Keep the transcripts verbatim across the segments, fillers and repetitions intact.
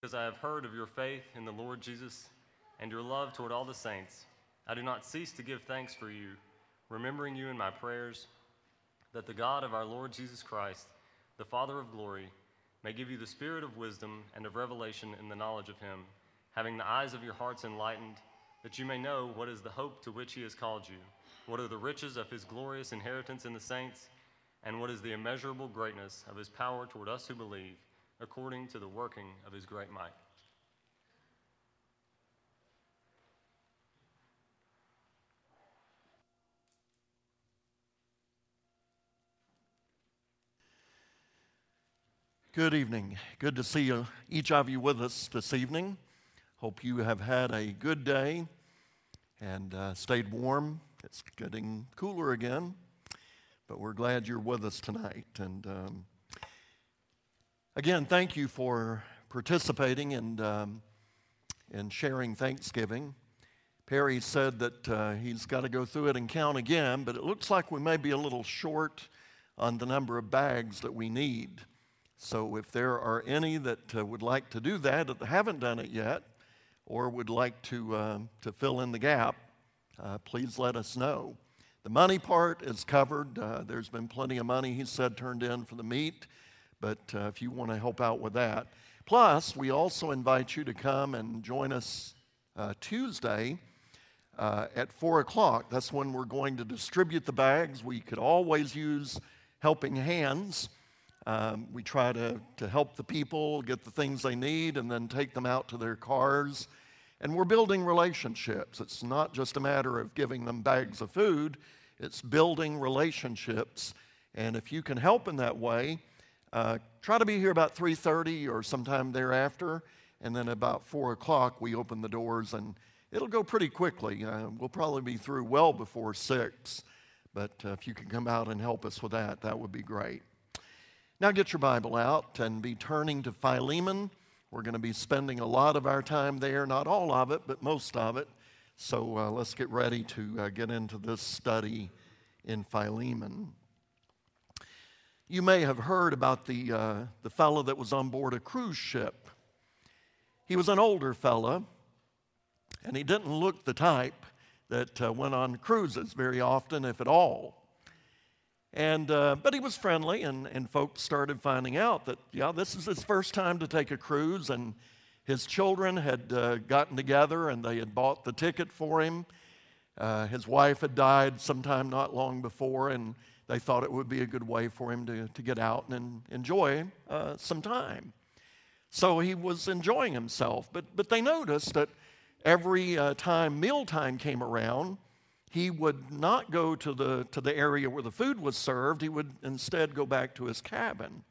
Because I have heard of your faith in the Lord Jesus and your love toward all the saints, I do not cease to give thanks for you, remembering you in my prayers, that the God of our Lord Jesus Christ, the Father of glory, may give you the spirit of wisdom and of revelation in the knowledge of him, having the eyes of your hearts enlightened, that you may know what is the hope to which he has called you, what are the riches of his glorious inheritance in the saints, and what is the immeasurable greatness of his power toward us who believe, according to the working of his great might. Good evening. Good to see you, each of you with us this evening. Hope you have had a good day and uh, stayed warm. It's getting cooler again, but we're glad you're with us tonight. And um, again, thank you for participating and um, and sharing Thanksgiving. Perry said that uh, he's got to go through it and count again, but it looks like we may be a little short on the number of bags that we need. So if there are any that uh, would like to do that, that haven't done it yet, or would like to uh, to fill in the gap, uh, please let us know. The money part is covered. Uh, there's been plenty of money, he said, turned in for the meat. But uh, if you want to help out with that. Plus, we also invite you to come and join us uh, Tuesday uh, at four o'clock. That's when we're going to distribute the bags. We could always use helping hands. Um, we try to, to help the people get the things they need and then take them out to their cars. And we're building relationships. It's not just a matter of giving them bags of food. It's building relationships. And if you can help in that way, Uh, try to be here about three thirty or sometime thereafter, and then about four o'clock we open the doors, and it'll go pretty quickly. Uh, we'll probably be through well before six, but uh, if you can come out and help us with that, that would be great. Now get your Bible out and be turning to Philemon. We're going to be spending a lot of our time there, not all of it, but most of it. So uh, let's get ready to uh, get into this study in Philemon. You may have heard about the, uh, the fellow that was on board a cruise ship. He was an older fellow, and he didn't look the type that uh, went on cruises very often, if at all. And uh, but he was friendly, and, and folks started finding out that, yeah, this is his first time to take a cruise, and his children had uh, gotten together, and they had bought the ticket for him. Uh, his wife had died sometime not long before, and they thought it would be a good way for him to, to get out and enjoy uh, some time. So he was enjoying himself. But, but they noticed that every uh, time mealtime came around, he would not go to the, to the area where the food was served. He would instead go back to his cabin.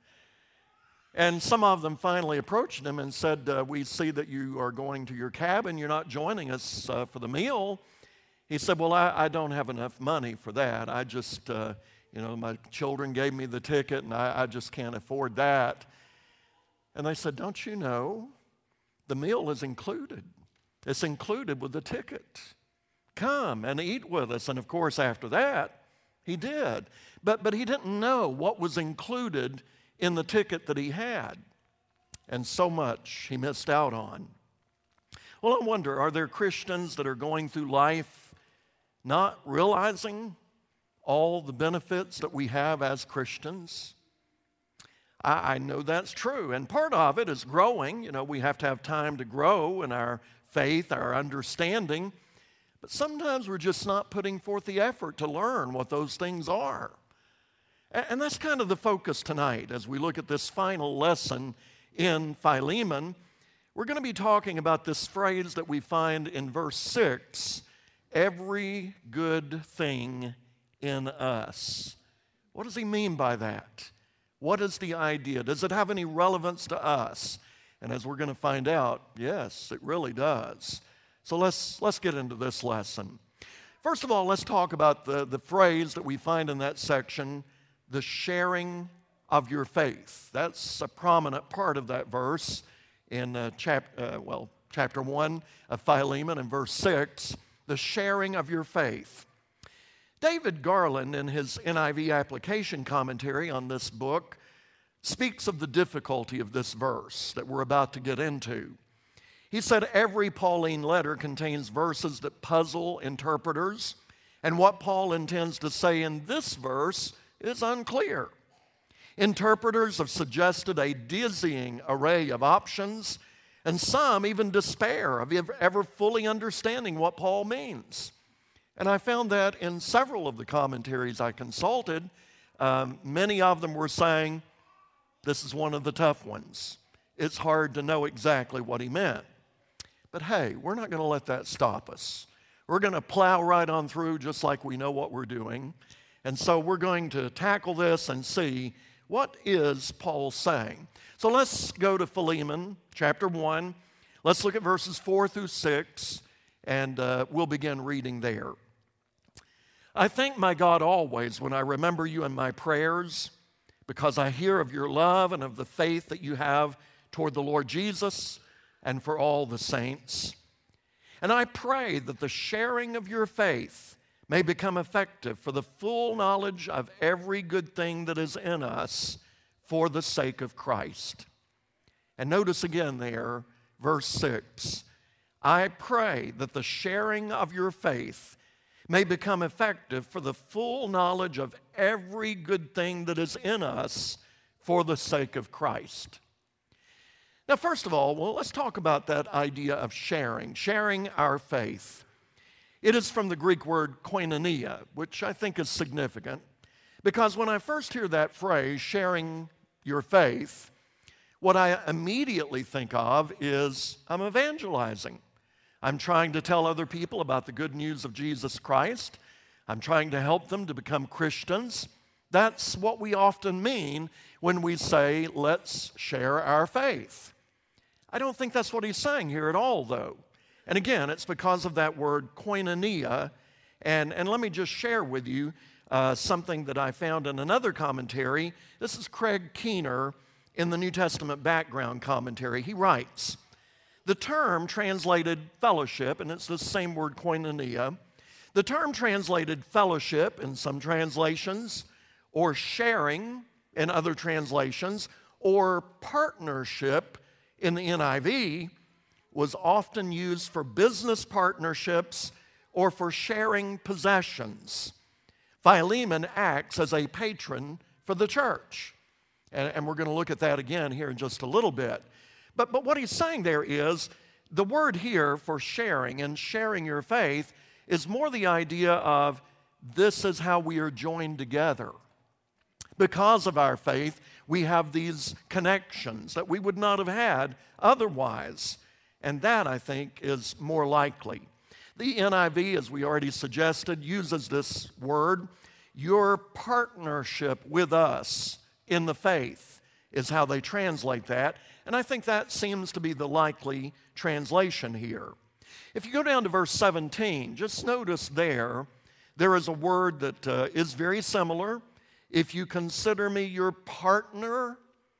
And some of them finally approached him and said, uh, we see that you are going to your cabin. You're not joining us uh, for the meal. He said, well, I, I don't have enough money for that. I just... Uh, You know, my children gave me the ticket, and I, I just can't afford that. And they said, don't you know, the meal is included. It's included with the ticket. Come and eat with us. And, of course, after that, he did. But, but he didn't know what was included in the ticket that he had. And so much he missed out on. Well, I wonder, are there Christians that are going through life not realizing all the benefits that we have as Christians? I, I know that's true, and part of it is growing. You know, we have to have time to grow in our faith, our understanding, but sometimes we're just not putting forth the effort to learn what those things are. And, and that's kind of the focus tonight as we look at this final lesson in Philemon. We're going to be talking about this phrase that we find in verse six, every good thing in us. What does he mean by that? What is the idea? Does it have any relevance to us? And as we're going to find out, yes, it really does. So let's let's get into this lesson. First of all, let's talk about the, the phrase that we find in that section, the sharing of your faith. That's a prominent part of that verse in uh, chap, uh, well, chapter one of Philemon and verse six, the sharing of your faith. David Garland, in his N I V application commentary on this book, speaks of the difficulty of this verse that we're about to get into. He said every Pauline letter contains verses that puzzle interpreters, and what Paul intends to say in this verse is unclear. Interpreters have suggested a dizzying array of options, and some even despair of ever fully understanding what Paul means. And I found that in several of the commentaries I consulted, um, many of them were saying, this is one of the tough ones. It's hard to know exactly what he meant. But hey, we're not going to let that stop us. We're going to plow right on through just like we know what we're doing. And so we're going to tackle this and see, what is Paul saying? So let's go to Philemon chapter one. Let's look at verses four through six, and uh, we'll begin reading there. I thank my God always when I remember you in my prayers, because I hear of your love and of the faith that you have toward the Lord Jesus and for all the saints. And I pray that the sharing of your faith may become effective for the full knowledge of every good thing that is in us for the sake of Christ. And notice again there, verse six, I pray that the sharing of your faith may become effective for the full knowledge of every good thing that is in us for the sake of Christ. Now, first of all, well, let's talk about that idea of sharing, sharing our faith. It is from the Greek word koinonia, which I think is significant, because when I first hear that phrase, sharing your faith, what I immediately think of is I'm evangelizing. I'm trying to tell other people about the good news of Jesus Christ. I'm trying to help them to become Christians. That's what we often mean when we say, let's share our faith. I don't think that's what he's saying here at all, though. And again, it's because of that word koinonia. And, and let me just share with you uh, something that I found in another commentary. This is Craig Keener in the New Testament Background Commentary. He writes, the term translated fellowship, and it's the same word koinonia, the term translated fellowship in some translations, or sharing in other translations, or partnership in the N I V, was often used for business partnerships or for sharing possessions. Philemon acts as a patron for the church. And, and we're going to look at that again here in just a little bit. But, but what he's saying there is, the word here for sharing and sharing your faith is more the idea of this is how we are joined together. Because of our faith, we have these connections that we would not have had otherwise. And that, I think, is more likely. The N I V, as we already suggested, uses this word. Your partnership with us in the faith is how they translate that. And I think that seems to be the likely translation here. If you go down to verse seventeen, just notice there, there is a word that uh, is very similar. If you consider me your partner,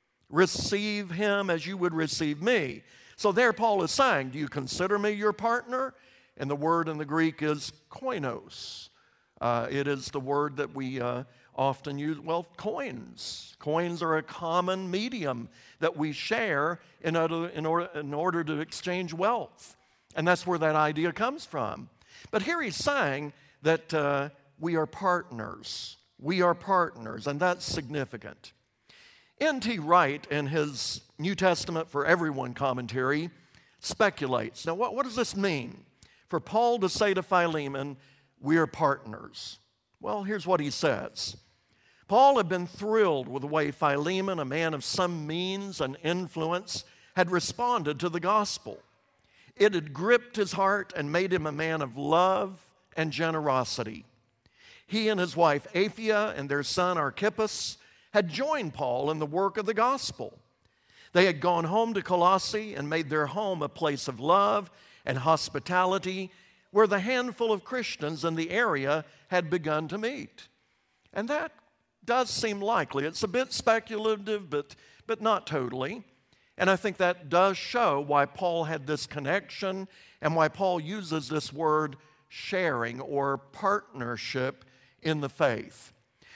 receive him as you would receive me. So there Paul is saying, do you consider me your partner? And the word in the Greek is koinos. Uh, it is the word that we uh, often use, well, coins. Coins are a common medium that we share in order, in order, in order to exchange wealth. And that's where that idea comes from. But here he's saying that uh, we are partners. We are partners, and that's significant. N T Wright, in his New Testament for Everyone commentary, speculates. Now, what, what does this mean? For Paul to say to Philemon, we are partners. Well, here's what he says. Paul had been thrilled with the way Philemon, a man of some means and influence, had responded to the gospel. It had gripped his heart and made him a man of love and generosity. He and his wife Apphia and their son Archippus had joined Paul in the work of the gospel. They had gone home to Colossae and made their home a place of love and hospitality where the handful of Christians in the area had begun to meet. And that does seem likely. It's a bit speculative, but, but not totally. And I think that does show why Paul had this connection and why Paul uses this word sharing or partnership in the faith.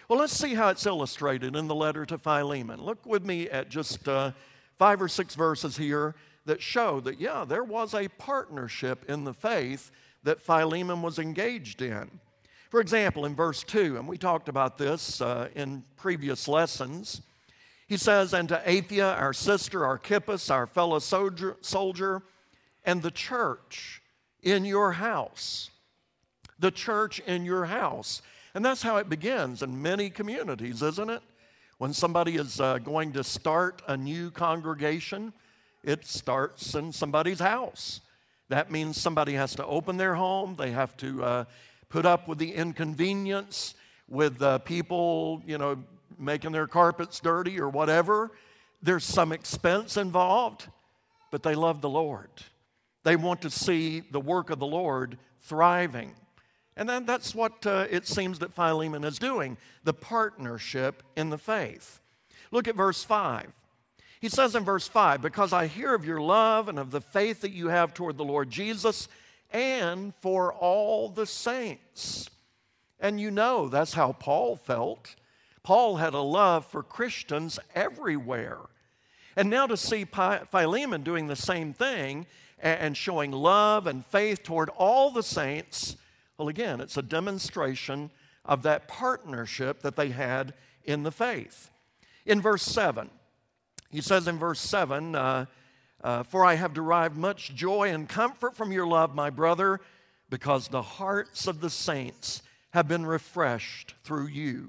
Well, let's see how it's illustrated in the letter to Philemon. Look with me at just uh, five or six verses here that show that, yeah, there was a partnership in the faith that Philemon was engaged in. For example, in verse two, and we talked about this uh, in previous lessons, he says, "And to Aphia, our sister, Archippus, our fellow soldier, soldier, and the church in your house." The church in your house. And that's how it begins in many communities, isn't it? When somebody is uh, going to start a new congregation, it starts in somebody's house. That means somebody has to open their home. They have to uh, put up with the inconvenience, with uh, people, you know, making their carpets dirty or whatever. There's some expense involved, but they love the Lord. They want to see the work of the Lord thriving. And then that's what uh, it seems that Philemon is doing, the partnership in the faith. Look at verse five. He says in verse five, "Because I hear of your love and of the faith that you have toward the Lord Jesus and for all the saints." And you know that's how Paul felt. Paul had a love for Christians everywhere. And now to see Philemon doing the same thing and showing love and faith toward all the saints, well, again, it's a demonstration of that partnership that they had in the faith. In verse seven, he says in verse seven, uh, uh, "For I have derived much joy and comfort from your love, my brother, because the hearts of the saints have been refreshed through you."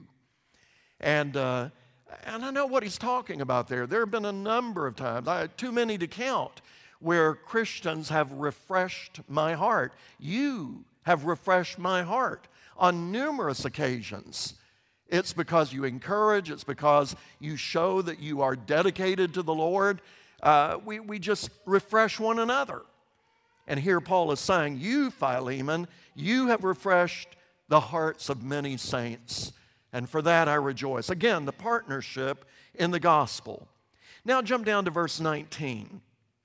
And, uh, and I know what he's talking about there. There have been a number of times, I, too many to count, where Christians have refreshed my heart. You have refreshed my heart on numerous occasions. It's because you encourage, it's because you show that you are dedicated to the Lord. Uh, we, we just refresh one another. And here Paul is saying, you, Philemon, you have refreshed the hearts of many saints. And for that I rejoice. Again, the partnership in the gospel. Now jump down to verse nineteen.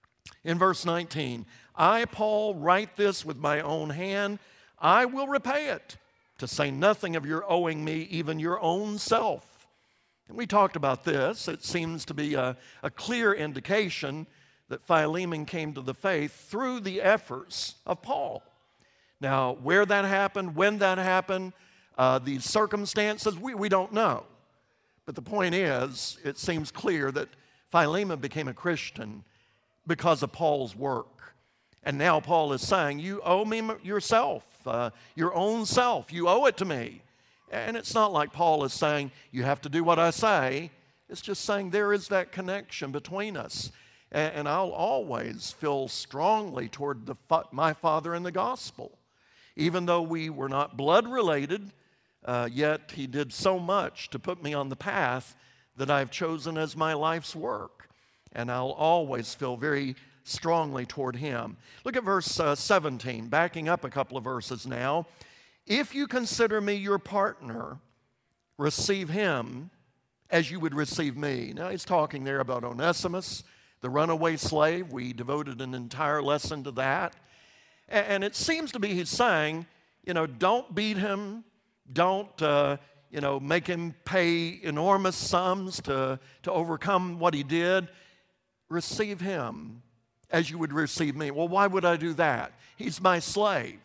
In verse nineteen, "I, Paul, write this with my own hand. I will repay it, to say nothing of your owing me even your own self." And we talked about this. It seems to be a, a clear indication that Philemon came to the faith through the efforts of Paul. Now, where that happened, when that happened, uh, the circumstances, we, we don't know. But the point is, it seems clear that Philemon became a Christian because of Paul's work. And now Paul is saying, you owe me yourself, uh, your own self. You owe it to me. And it's not like Paul is saying, you have to do what I say. It's just saying there is that connection between us. And, and I'll always feel strongly toward the, my Father in the gospel. Even though we were not blood related, uh, yet he did so much to put me on the path that I've chosen as my life's work. And I'll always feel very strongly toward him. Look at verse uh, seventeen, backing up a couple of verses now. "If you consider me your partner, receive him as you would receive me." Now he's talking there about Onesimus, the runaway slave. We devoted an entire lesson to that. And, and it seems to be he's saying, you know, don't beat him. Don't, uh, you know, make him pay enormous sums to, to overcome what he did. Receive him as you would receive me. Well, why would I do that? He's my slave.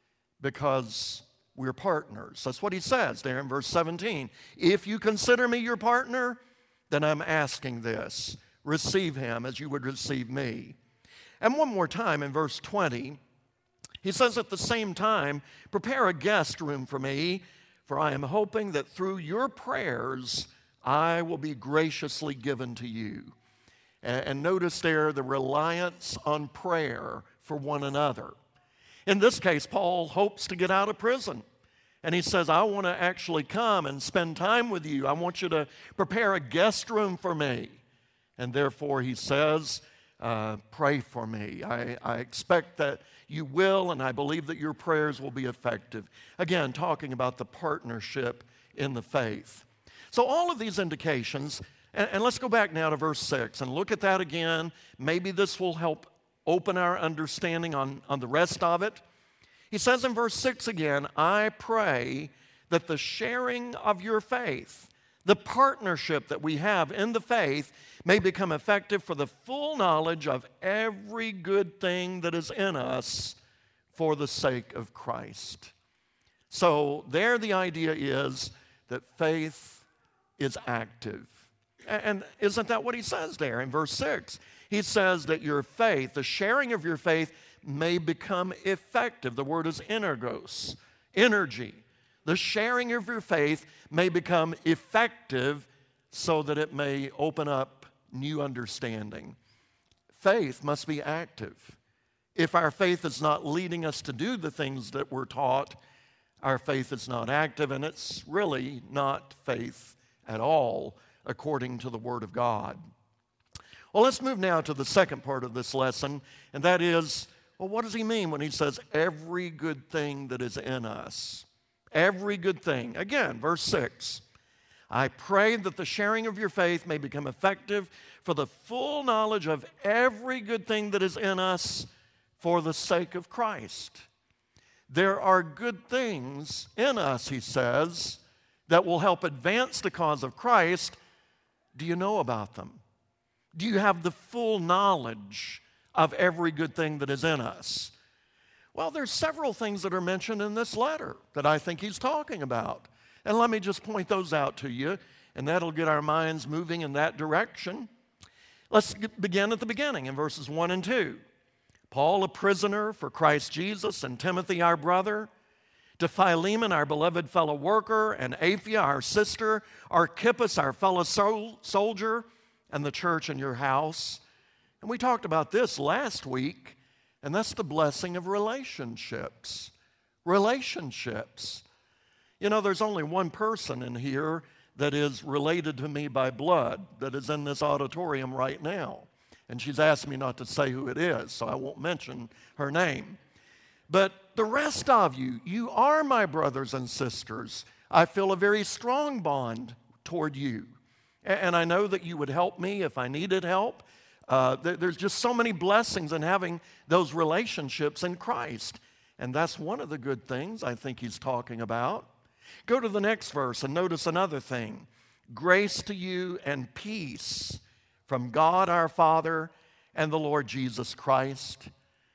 Because we're partners. That's what he says there in verse seventeen. If you consider me your partner, then I'm asking this. Receive him as you would receive me. And one more time in verse twenty, he says at the same time, prepare a guest room for me, for I am hoping that through your prayers I will be graciously given to you. And notice there the reliance on prayer for one another. In this case, Paul hopes to get out of prison. And he says, I want to actually come and spend time with you. I want you to prepare a guest room for me. And therefore, he says, uh, pray for me. I, I expect that you will, and I believe that your prayers will be effective. Again, talking about the partnership in the faith. So all of these indications. And, and let's go back now to verse six and look at that again. Maybe this will help open our understanding on, on the rest of it. He says in verse six again, I pray that the sharing of your faith, the partnership that we have in the faith, may become effective for the full knowledge of every good thing that is in us for the sake of Christ. So there the idea is that faith is active. And isn't that what he says there in verse six? He says that your faith, the sharing of your faith, may become effective. The word is energos, energy. The sharing of your faith may become effective so that it may open up new understanding. Faith must be active. If our faith is not leading us to do the things that we're taught, our faith is not active, and it's really not faith at all, according to the Word of God. Well, let's move now to the second part of this lesson, and that is, well, what does he mean when he says every good thing that is in us? Every good thing. Again, verse six. I pray that the sharing of your faith may become effective for the full knowledge of every good thing that is in us for the sake of Christ. There are good things in us, he says, that will help advance the cause of Christ. Do you know about them? Do you have the full knowledge of every good thing that is in us? Well, there's several things that are mentioned in this letter that I think he's talking about. And let me just point those out to you, and that'll get our minds moving in that direction. Let's begin at the beginning in verses one and two. Paul, a prisoner for Christ Jesus, and Timothy, our brother, to Philemon, our beloved fellow worker, and Apphia, our sister, Archippus, our fellow sol- soldier, and the church in your house. And we talked about this last week, and that's the blessing of relationships. Relationships. You know, there's only one person in here that is related to me by blood that is in this auditorium right now. And she's asked me not to say who it is, so I won't mention her name. But the rest of you, you are my brothers and sisters. I feel a very strong bond toward you. And I know that you would help me if I needed help. Uh, there's just so many blessings in having those relationships in Christ. And that's one of the good things I think he's talking about. Go to the next verse and notice another thing. Grace to you and peace from God our Father and the Lord Jesus Christ.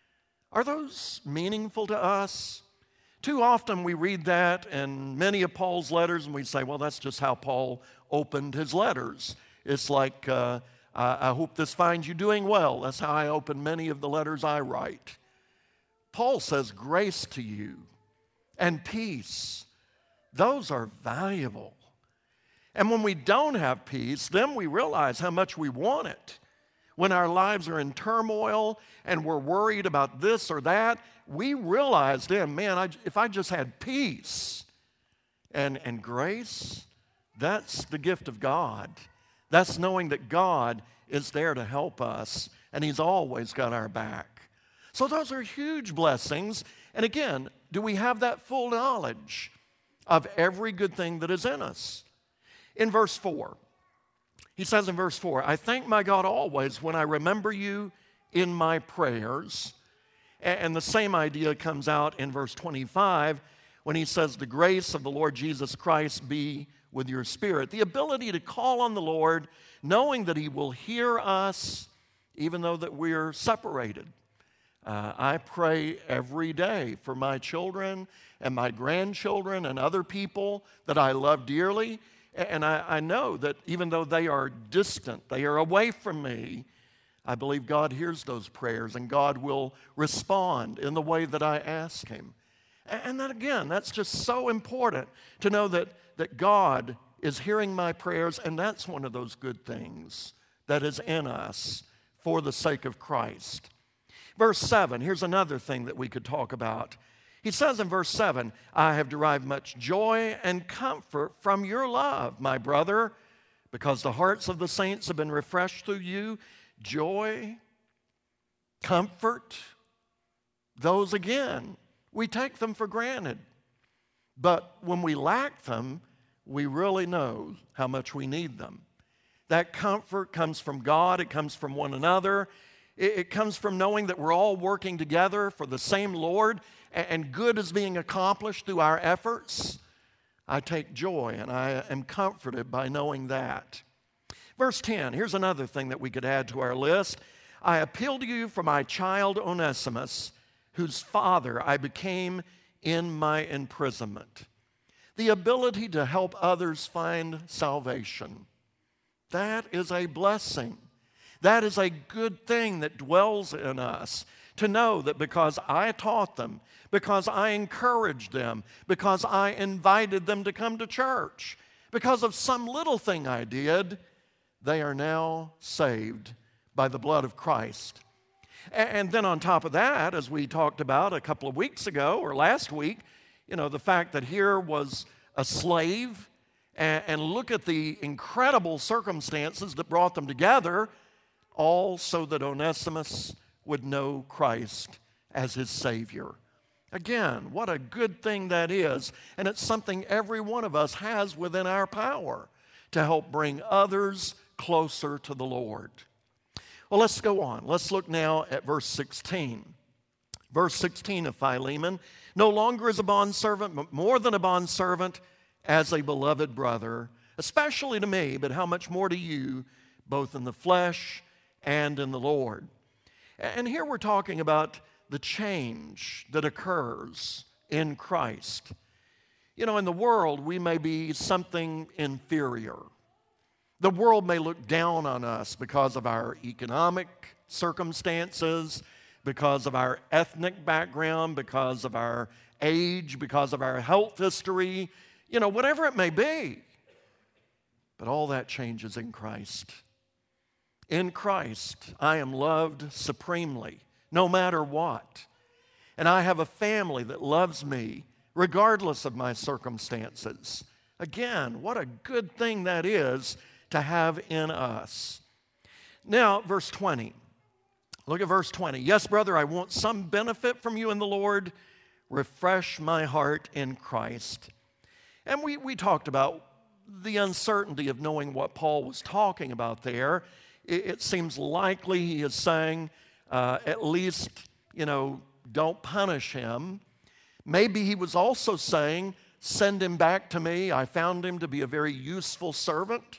Are those meaningful to us? Too often we read that in many of Paul's letters and we say, well, that's just how Paul opened his letters. It's like, uh, I hope this finds you doing well. That's how I open many of the letters I write. Paul says grace to you and peace. Those are valuable. And when we don't have peace, then we realize how much we want it. When our lives are in turmoil and we're worried about this or that, we realize then, man, I, if I just had peace and, and grace, that's the gift of God. That's knowing that God is there to help us, and he's always got our back. So those are huge blessings. And again, do we have that full knowledge of every good thing that is in us? In verse four, he says in verse four, I thank my God always when I remember you in my prayers. And the same idea comes out in verse twenty-five when he says, the grace of the Lord Jesus Christ be with your spirit. The ability to call on the Lord, knowing that he will hear us, even though that we're separated. Uh, I pray every day for my children and my grandchildren and other people that I love dearly. And I, I know that even though they are distant, they are away from me, I believe God hears those prayers and God will respond in the way that I ask him. And then again, that's just so important to know that, that God is hearing my prayers, and that's one of those good things that is in us for the sake of Christ. Verse seven, here's another thing that we could talk about. He says in verse seven, I have derived much joy and comfort from your love, my brother, because the hearts of the saints have been refreshed through you. Joy, comfort, those again, we take them for granted. But when we lack them, we really know how much we need them. That comfort comes from God. It comes from one another. It, it comes from knowing that we're all working together for the same Lord, and, and good is being accomplished through our efforts. I take joy and I am comforted by knowing that. Verse ten, here's another thing that we could add to our list. I appeal to you for my child Onesimus, whose father I became in my imprisonment. The ability to help others find salvation. That is a blessing. That is a good thing that dwells in us, to know that because I taught them, because I encouraged them, because I invited them to come to church, because of some little thing I did, they are now saved by the blood of Christ. And then on top of that, as we talked about a couple of weeks ago or last week, you know, the fact that here was a slave, and, and look at the incredible circumstances that brought them together, all so that Onesimus would know Christ as his Savior. Again, what a good thing that is, and it's something every one of us has within our power to help bring others closer to the Lord. Well, let's go on. Let's look now at verse sixteen. Verse sixteen of Philemon, no longer as a bondservant, but more than a bondservant, as a beloved brother, especially to me, but how much more to you, both in the flesh and in the Lord. And here we're talking about the change that occurs in Christ. You know, in the world, we may be something inferior. The world may look down on us because of our economic circumstances, because of our ethnic background, because of our age, because of our health history, you know, whatever it may be. But all that changes in Christ. In Christ, I am loved supremely, no matter what. And I have a family that loves me regardless of my circumstances. Again, what a good thing that is to have in us. Now, verse twenty. Look at verse twenty. Yes, brother, I want some benefit from you in the Lord. Refresh my heart in Christ. And we, we talked about the uncertainty of knowing what Paul was talking about there. It, it seems likely he is saying, uh, at least, you know, don't punish him. Maybe he was also saying, send him back to me. I found him to be a very useful servant.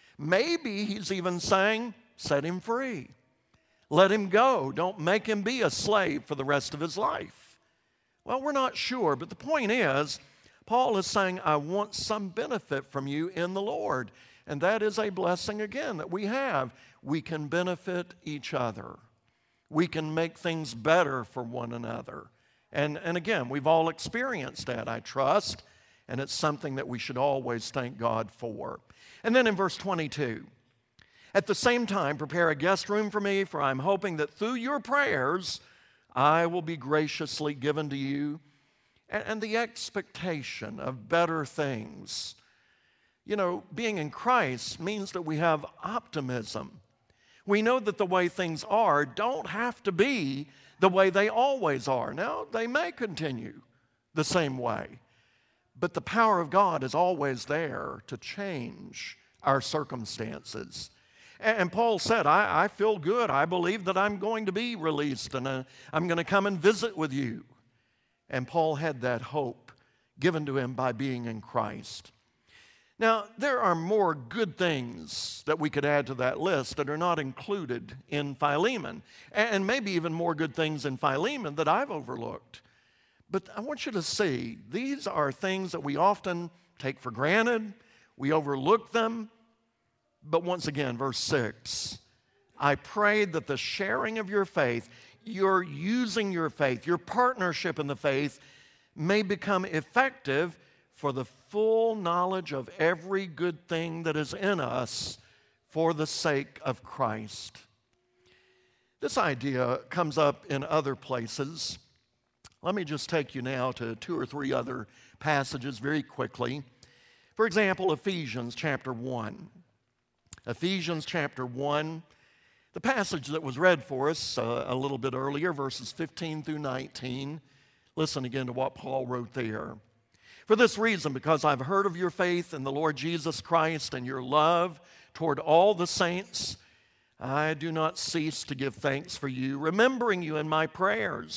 Maybe he's even saying, set him free. Let him go. Don't make him be a slave for the rest of his life. Well, we're not sure, but the point is, Paul is saying, I want some benefit from you in the Lord. And that is a blessing, again, that we have. We can benefit each other. We can make things better for one another. And, and again, we've all experienced that, I trust, and it's something that we should always thank God for. And then in verse twenty-two, at the same time, prepare a guest room for me, for I'm hoping that through your prayers, I will be graciously given to you. And, and the expectation of better things. You know, being in Christ means that we have optimism. We know that the way things are don't have to be the way they always are. Now, they may continue the same way, but the power of God is always there to change our circumstances. And Paul said, I, I feel good. I believe that I'm going to be released and uh, I'm going to come and visit with you. And Paul had that hope given to him by being in Christ. Now, there are more good things that we could add to that list that are not included in Philemon, and maybe even more good things in Philemon that I've overlooked. But I want you to see, these are things that we often take for granted, we overlook them. But once again, verse six, I pray that the sharing of your faith, your using your faith, your partnership in the faith may become effective for the full knowledge of every good thing that is in us for the sake of Christ. This idea comes up in other places. Let me just take you now to two or three other passages very quickly. For example, Ephesians chapter one. Ephesians chapter one, the passage that was read for us uh, a little bit earlier, verses fifteen through nineteen. Listen again to what Paul wrote there. For this reason, because I've heard of your faith in the Lord Jesus Christ and your love toward all the saints, I do not cease to give thanks for you, remembering you in my prayers,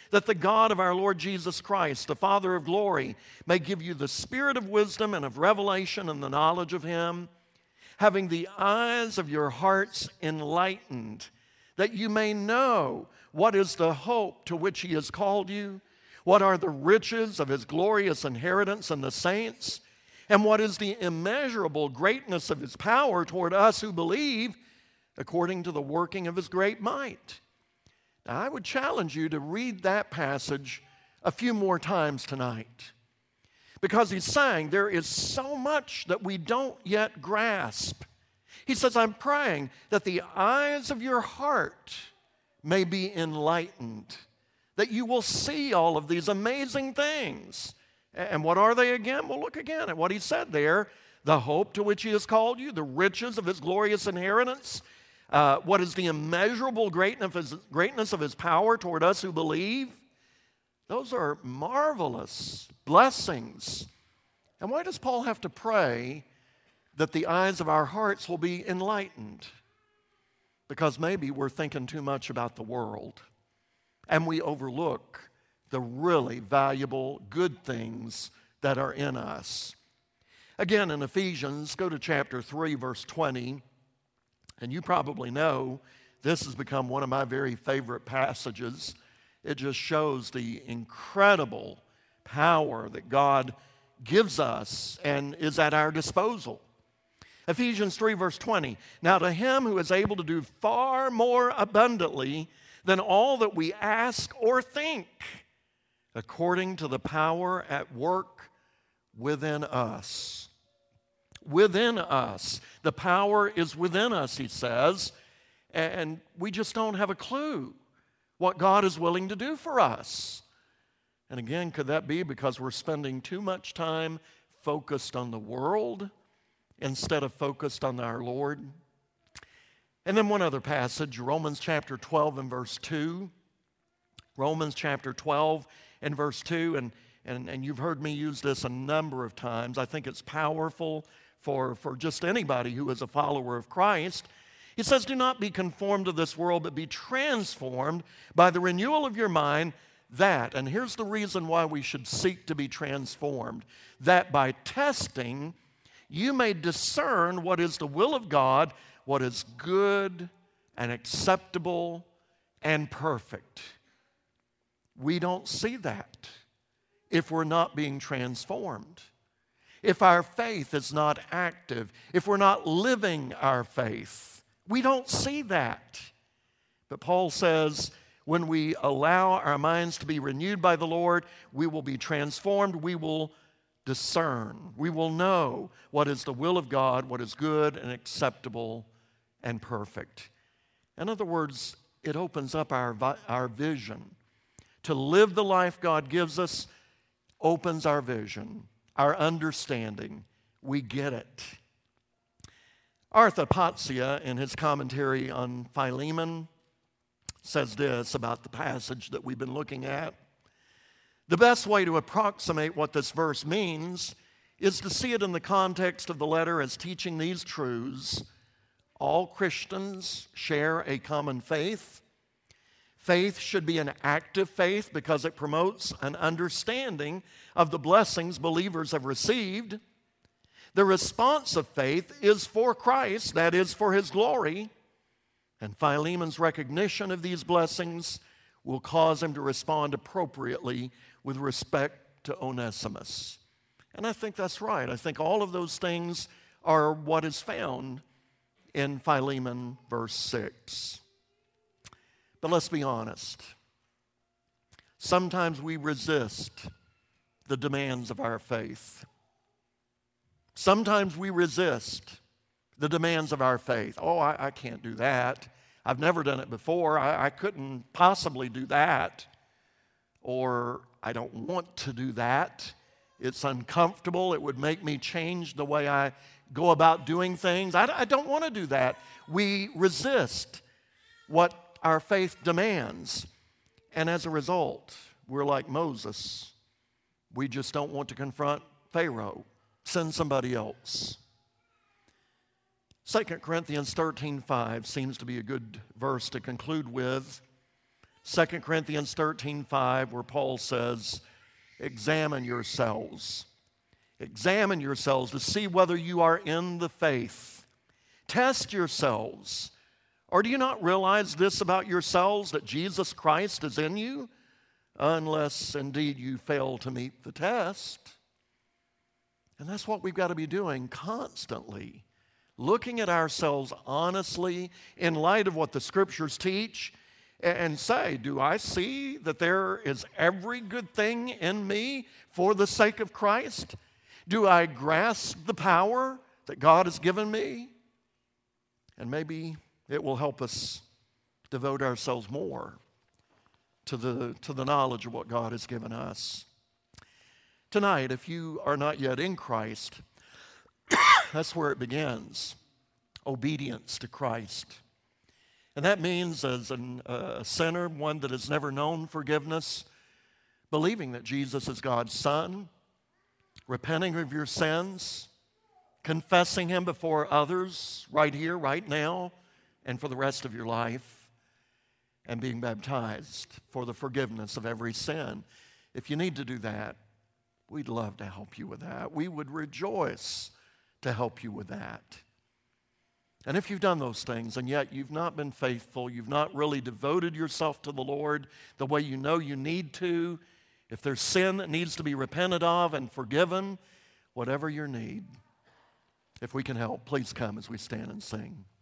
that the God of our Lord Jesus Christ, the Father of glory, may give you the spirit of wisdom and of revelation and the knowledge of him, having the eyes of your hearts enlightened, that you may know what is the hope to which he has called you, what are the riches of his glorious inheritance in the saints, and what is the immeasurable greatness of his power toward us who believe, according to the working of his great might. Now, I would challenge you to read that passage a few more times tonight, because he's saying there is so much that we don't yet grasp. He says, I'm praying that the eyes of your heart may be enlightened, that you will see all of these amazing things. And what are they again? Well, look again at what he said there. The hope to which he has called you, the riches of his glorious inheritance, uh, what is the immeasurable greatness of, his, greatness of his power toward us who believe. Those are marvelous blessings. And why does Paul have to pray that the eyes of our hearts will be enlightened? Because maybe we're thinking too much about the world, and we overlook the really valuable, good things that are in us. Again, in Ephesians, go to chapter three, verse twenty, and you probably know this has become one of my very favorite passages. It just shows the incredible power that God gives us and is at our disposal. Ephesians three, verse twenty, now to him who is able to do far more abundantly than all that we ask or think, according to the power at work within us. Within us. The power is within us, he says, and we just don't have a clue what God is willing to do for us. And again, could that be because we're spending too much time focused on the world instead of focused on our Lord? And then one other passage, Romans chapter twelve and verse two. Romans chapter twelve and verse two, and, and, and you've heard me use this a number of times. I think it's powerful for, for just anybody who is a follower of Christ. He says, do not be conformed to this world, but be transformed by the renewal of your mind, that, and here's the reason why we should seek to be transformed, that by testing you may discern what is the will of God, what is good and acceptable and perfect. We don't see that if we're not being transformed, if our faith is not active, if we're not living our faith. We don't see that. But Paul says, when we allow our minds to be renewed by the Lord, we will be transformed, we will discern, we will know what is the will of God, what is good and acceptable and perfect. In other words, it opens up our, our vision. To live the life God gives us opens our vision, our understanding. We get it. Arthur Patzia, in his commentary on Philemon, says this about the passage that we've been looking at. The best way to approximate what this verse means is to see it in the context of the letter as teaching these truths. All Christians share a common faith. Faith should be an active faith because it promotes an understanding of the blessings believers have received. The response of faith is for Christ, that is, for his glory. And Philemon's recognition of these blessings will cause him to respond appropriately with respect to Onesimus. And I think that's right. I think all of those things are what is found in Philemon verse six. But let's be honest. Sometimes we resist the demands of our faith. Sometimes we resist the demands of our faith. Oh, I, I can't do that. I've never done it before. I, I couldn't possibly do that. Or I don't want to do that. It's uncomfortable. It would make me change the way I go about doing things. I, I don't want to do that. We resist what our faith demands. And as a result, we're like Moses. We just don't want to confront Pharaoh. Send somebody else. Second Corinthians thirteen five seems to be a good verse to conclude with. Second Corinthians thirteen five, where Paul says, examine yourselves. Examine yourselves to see whether you are in the faith. Test yourselves. Or do you not realize this about yourselves, that Jesus Christ is in you? Unless indeed you fail to meet the test. And that's what we've got to be doing constantly. Looking at ourselves honestly in light of what the Scriptures teach and say, do I see that there is every good thing in me for the sake of Christ? Do I grasp the power that God has given me? And maybe it will help us devote ourselves more to the, to the knowledge of what God has given us. Tonight, if you are not yet in Christ, that's where it begins. Obedience to Christ. And that means, as an, uh, a sinner, one that has never known forgiveness, believing that Jesus is God's Son, repenting of your sins, confessing Him before others right here, right now, and for the rest of your life, and being baptized for the forgiveness of every sin. If you need to do that, we'd love to help you with that. We would rejoice to help you with that. And if you've done those things and yet you've not been faithful, you've not really devoted yourself to the Lord the way you know you need to, if there's sin that needs to be repented of and forgiven, whatever your need, if we can help, please come as we stand and sing.